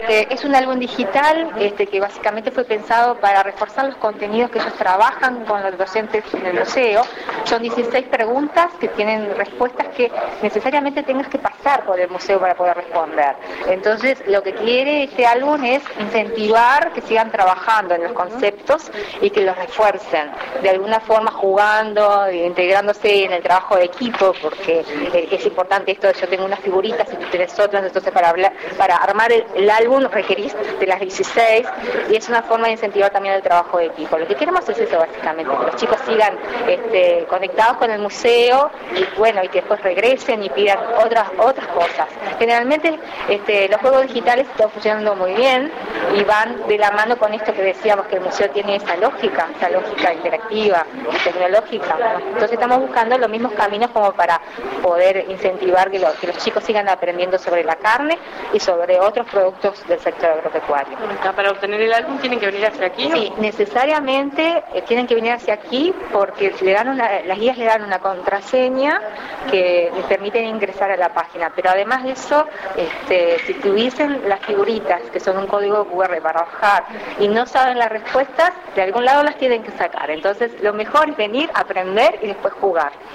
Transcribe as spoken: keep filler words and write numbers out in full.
Este, es un álbum digital este, que básicamente fue pensado para reforzar los contenidos que ellos trabajan con los docentes en el museo. Son dieciséis preguntas que tienen respuestas que necesariamente tengas que pasar por el museo para poder responder. Entonces, lo que quiere este álbum es incentivar que sigan trabajando en los conceptos y que los refuercen, de alguna forma jugando, integrándose en el trabajo de equipo, porque eh, es importante esto de yo tengo unas figuritas y tú tienes otras, entonces para hablar, para armar el, el álbum requerís de las dieciséis y es una forma de incentivar también el trabajo de equipo. Lo que queremos es eso básicamente, que los chicos sigan este, conectados con el museo y bueno, y que después regresen y pidan otras otras cosas. Generalmente este, los juegos digitales están funcionando muy bien y van de la mano con esto que decíamos, que el museo tiene esa lógica, esa lógica interactiva y tecnológica. Entonces estamos buscando los mismos caminos como para poder incentivar que, lo, que los chicos sigan aprendiendo sobre la carne y sobre otros productos del sector agropecuario. ¿Para obtener el álbum tienen que venir hacia aquí? Sí, necesariamente eh, tienen que venir hacia aquí porque le dan una, las guías le dan una contraseña que les permiten ingresar a la página, pero además de eso, este, si tuviesen las figuritas, que son un código cu erre para bajar, y no saben las respuestas, de algún lado las tienen que sacar. Entonces, lo mejor es venir, aprender y después jugar.